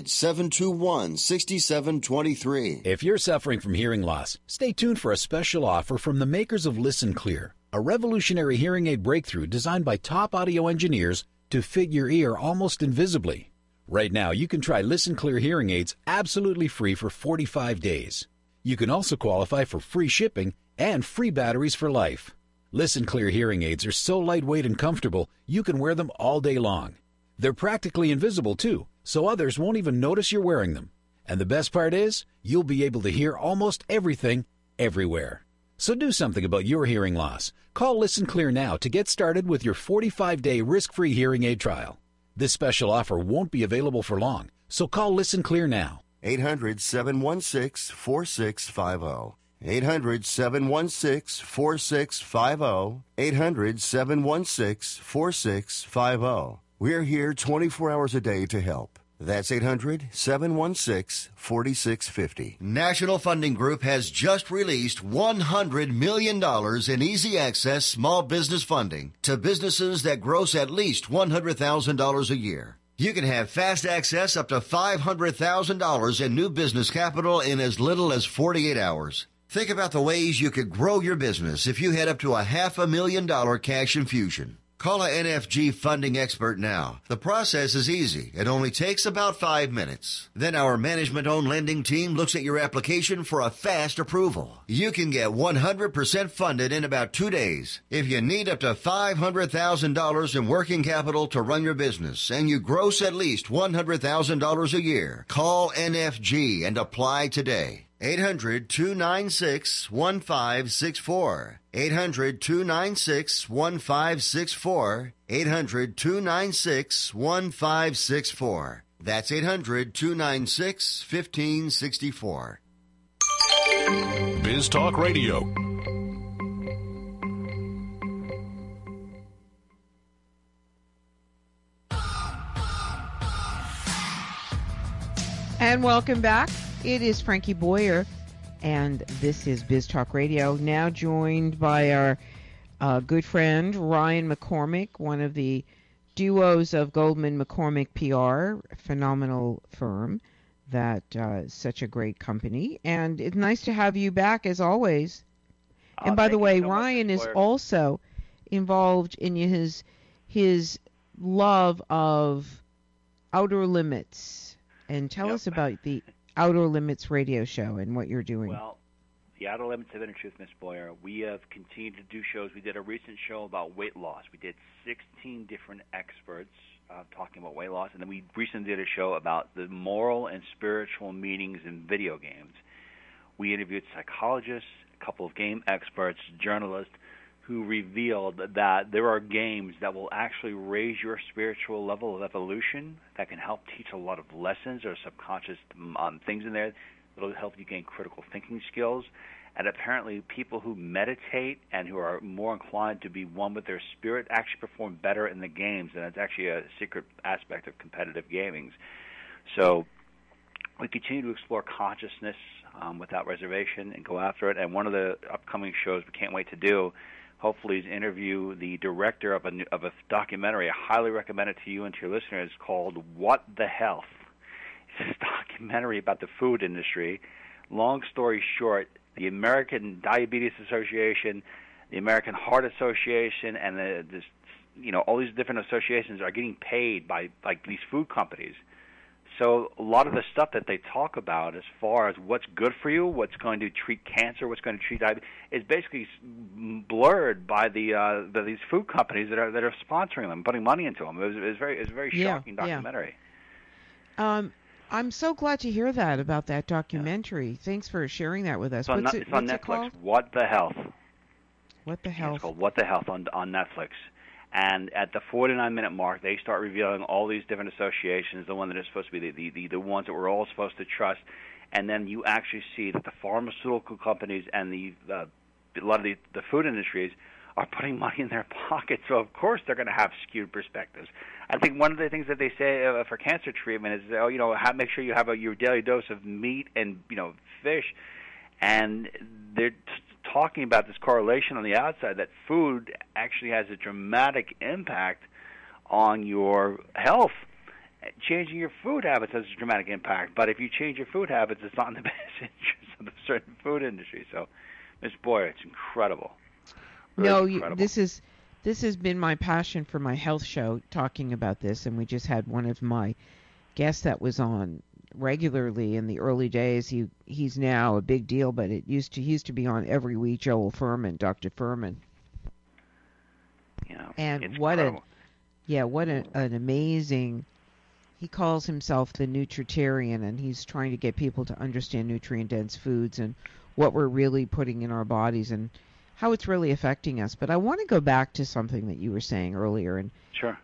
Speaker 13: 800-721-6723.
Speaker 22: If you're suffering from hearing loss, stay tuned for a special offer from the makers of Listen Clear, a revolutionary hearing aid breakthrough designed by top audio engineers to fit your ear almost invisibly. Right now, you can try Listen Clear hearing aids absolutely free for 45 days. You can also qualify for free shipping and free batteries for life. Listen Clear hearing aids are so lightweight and comfortable, you can wear them all day long. They're practically invisible, too, so others won't even notice you're wearing them. And the best part is, you'll be able to hear almost everything, everywhere. So do something about your hearing loss. Call Listen Clear now to get started with your 45-day risk-free hearing aid trial. This special offer won't be available for long, so call Listen Clear now.
Speaker 13: 800-716-4650. 800-716-4650. 800-716-4650. We're here 24 hours a day to help. That's 800-716-4650. National Funding Group has just released $100 million in easy access small business funding to businesses that gross at least $100,000 a year. You can have fast access up to $500,000 in new business capital in as little as 48 hours. Think about the ways you could grow your business if you had up to a $500,000 cash infusion. Call a NFG funding expert now. The process is easy. It only takes about 5 minutes. Then our management-owned lending team looks at your application for a fast approval. You can get 100% funded in about 2 days. If you need up to $500,000 in working capital to run your business and you gross at least $100,000 a year, call NFG and apply today. 800-296-1564. 800-296-1564. 800-296-1564. That's 800-296-1564.
Speaker 4: Biz Talk Radio.
Speaker 7: And welcome back. It is Frankie Boyer, and this is Biz Talk Radio, now joined by our good friend Ryan McCormick, one of the duos of Goldman McCormick PR, a phenomenal firm that is such a great company. And it's nice to have you back, as always. And by the way, Ryan is also involved in his love of Outer Limits. And tell us about the Outer Limits radio show and what you're doing.
Speaker 2: Well, the Outer Limits of Inner Truth, Miss Boyer, we have continued to do shows. We did a recent show about weight loss. We did 16 different experts talking about weight loss, and then we recently did a show about the moral and spiritual meanings in video games. We interviewed psychologists, a couple of game experts, journalists, who revealed that there are games that will actually raise your spiritual level of evolution, that can help teach a lot of lessons or subconscious things in there that will help you gain critical thinking skills. And apparently people who meditate and who are more inclined to be one with their spirit actually perform better in the games, and it's actually a secret aspect of competitive gaming. So we continue to explore consciousness without reservation and go after it. And one of the upcoming shows we can't wait to do, hopefully, is interview the director of a documentary. I highly recommend it to you and to your listeners, called What the Health. It's a documentary about the food industry. Long story short, the American Diabetes Association, the American Heart Association, and all these different associations are getting paid by these food companies. So a lot of the stuff that they talk about as far as what's good for you, what's going to treat cancer, what's going to treat diabetes, is basically blurred by these food companies that are sponsoring them, putting money into them. It was a very shocking documentary.
Speaker 7: Yeah. I'm so glad to hear that about that documentary. Yeah. Thanks for sharing that with us.
Speaker 2: It's on Netflix. What the Health?
Speaker 7: What the Health?
Speaker 2: It's called What the Health on Netflix. And at the 49-minute mark, they start revealing all these different associations, the one that is supposed to be the ones that we're all supposed to trust. And then you actually see that the pharmaceutical companies and a lot of the food industries are putting money in their pockets. So, of course, they're going to have skewed perspectives. I think one of the things that they say for cancer treatment is, make sure you have your daily dose of meat and, fish. And they're talking about this correlation on the outside that food actually has a dramatic impact on your health. Changing your food habits has a dramatic impact, but if you change your food habits, it's not in the best interest of the certain food industry. So, Ms. Boyer, it's incredible. Really incredible.
Speaker 7: This has been my passion for my health show, talking about this, and we just had one of my guests that was on regularly in the early days. He's now a big deal, but he used to be on every week. Joel Furman, Dr. Furman. And
Speaker 2: it's
Speaker 7: what
Speaker 2: incredible.
Speaker 7: an amazing. He calls himself the nutritarian, and he's trying to get people to understand nutrient-dense foods and what we're really putting in our bodies and how it's really affecting us. But I want to go back to something that you were saying earlier. And
Speaker 2: Sure.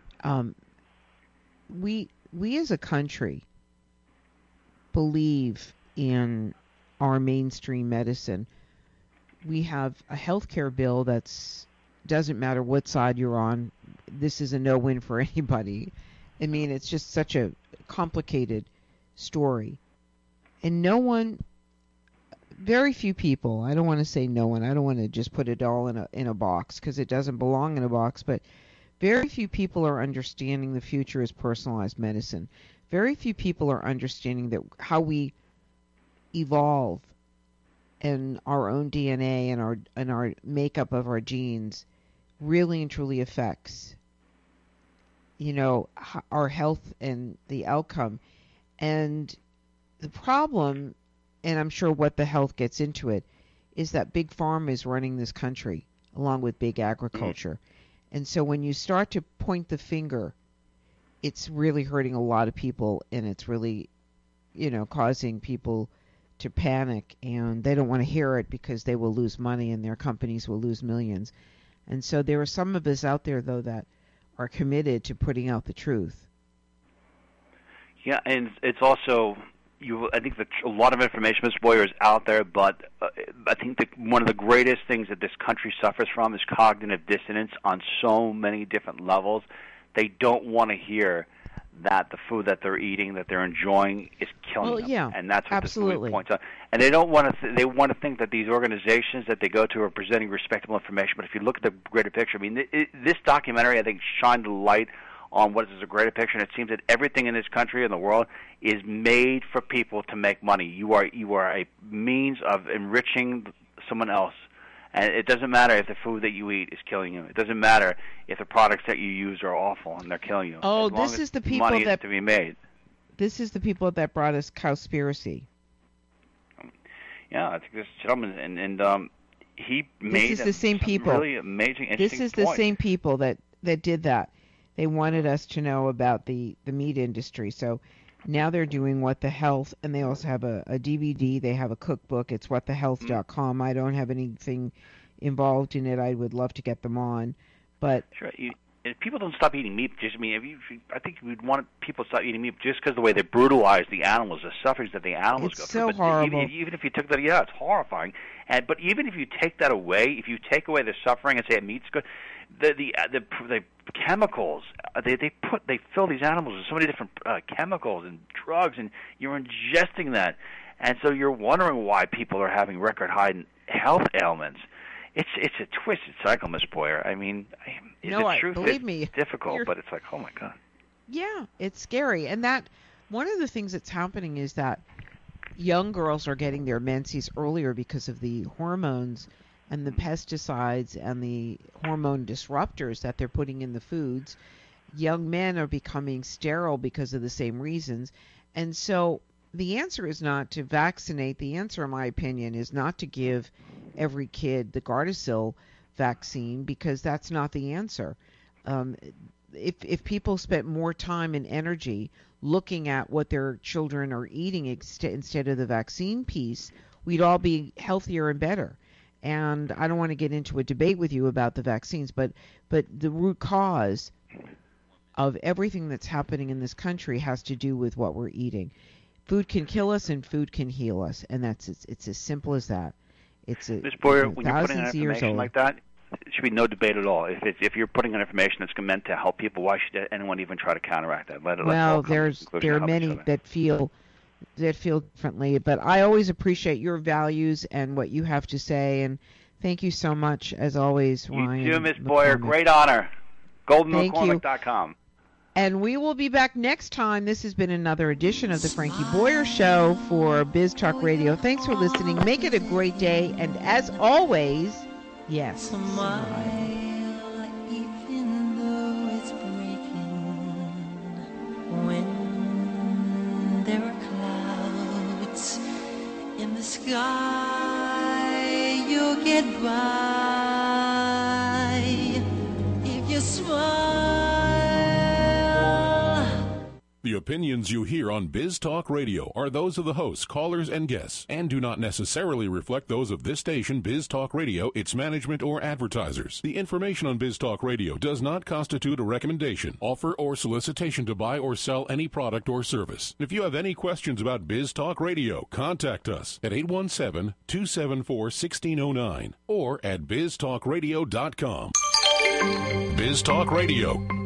Speaker 7: We as a country believe in our mainstream medicine. We have a healthcare bill that's doesn't matter what side you're on. This is a no-win for anybody. I mean, it's just such a complicated story. And very few people, I don't want to say no one, I don't want to just put it all in a box because it doesn't belong in a box, but very few people are understanding the future as personalized medicine. Very few people are understanding that how we evolve and our own DNA and our makeup of our genes really and truly affects, our health and the outcome. And the problem, and I'm sure What the Health gets into it, is that big pharma is running this country along with big agriculture. And so when you start to point the finger, it's really hurting a lot of people, and it's really, causing people to panic, and they don't want to hear it because they will lose money and their companies will lose millions. And so there are some of us out there, though, that are committed to putting out the truth.
Speaker 2: Yeah, and it's also, I think that a lot of information, Ms. Boyer, is out there, but I think that one of the greatest things that this country suffers from is cognitive dissonance on so many different levels. They don't want to hear that the food that they're eating, that they're enjoying, is killing them.
Speaker 7: Yeah,
Speaker 2: and that's what
Speaker 7: absolutely.
Speaker 2: this movie points out. And they don't want to. They want to think that these organizations that they go to are presenting respectable information. But if you look at the greater picture, I mean, this documentary, I think, shined a light on what is a greater picture. And it seems that everything in this country and the world is made for people to make money. You are a means of enriching someone else. And it doesn't matter if the food that you eat is killing you. It doesn't matter if the products that you use are awful and they're killing you.
Speaker 7: Oh,
Speaker 2: as long
Speaker 7: this
Speaker 2: as
Speaker 7: is the people
Speaker 2: money
Speaker 7: that
Speaker 2: is to be made.
Speaker 7: This is the people that brought us Cowspiracy.
Speaker 2: Yeah, I think this gentleman and he made
Speaker 7: this is the same people.
Speaker 2: Really amazing, interesting
Speaker 7: This is
Speaker 2: point.
Speaker 7: the same people that did that. They wanted us to know about the meat industry. So now they're doing What the Health, and they also have a DVD. They have a cookbook. It's whatthehealth.com. I don't have anything involved in it. I would love to get them on, but
Speaker 2: sure. If people don't stop eating meat, I think we'd want people to stop eating meat just because the way they brutalize the animals, the sufferings that the animals
Speaker 7: it's
Speaker 2: go
Speaker 7: so
Speaker 2: through. But
Speaker 7: horrible.
Speaker 2: Even if you took that, it's horrifying. But even if you take that away, if you take away the suffering and say meat's good, the chemicals they fill these animals with so many different chemicals and drugs, and you're ingesting that, and so you're wondering why people are having record high health ailments. It's a twisted cycle, Miss Boyer. I mean, the truth
Speaker 7: believe
Speaker 2: is
Speaker 7: me,
Speaker 2: difficult, but it's like, oh my God.
Speaker 7: Yeah, it's scary. And that one of the things that's happening is that young girls are getting their menses earlier because of the hormones and the pesticides and the hormone disruptors that they're putting in the foods. Young men are becoming sterile because of the same reasons. And so the answer is not to vaccinate. The answer, in my opinion, is not to give every kid the Gardasil vaccine, because that's not the answer. If people spent more time and energy looking at what their children are eating instead of the vaccine piece, we'd all be healthier and better. And I don't want to get into a debate with you about the vaccines, but the root cause of everything that's happening in this country has to do with what we're eating. Food can kill us and food can heal us, and it's as simple as that.
Speaker 2: Ms. Boyer, when you're putting out information like that, there should be no debate at all. If you're putting out information that's meant to help people, why should anyone even try to counteract that?
Speaker 7: There are many that feel differently, but I always appreciate your values and what you have to say, and thank you so much, as always, Ryan.
Speaker 2: You too, Ms. Boyer. Great honor. GoldenMcCormick.com.
Speaker 7: And we will be back next time. This has been another edition of the Frankie Boyer Show for Biz Talk Radio. Thanks for listening. Make it a great day. And as always, yes, smile.
Speaker 6: Even though it's breaking, when there are clouds in the sky, you'll get by if you smile.
Speaker 4: opinions you hear on Biz Talk Radio are those of the hosts, callers, and guests, and do not necessarily reflect those of this station, Biz Talk Radio, its management, or advertisers. The information on Biz Talk Radio does not constitute a recommendation, offer, or solicitation to buy or sell any product or service. If you have any questions about Biz Talk Radio, contact us at 817-274-1609 or at biztalkradio.com. Biz Talk Radio.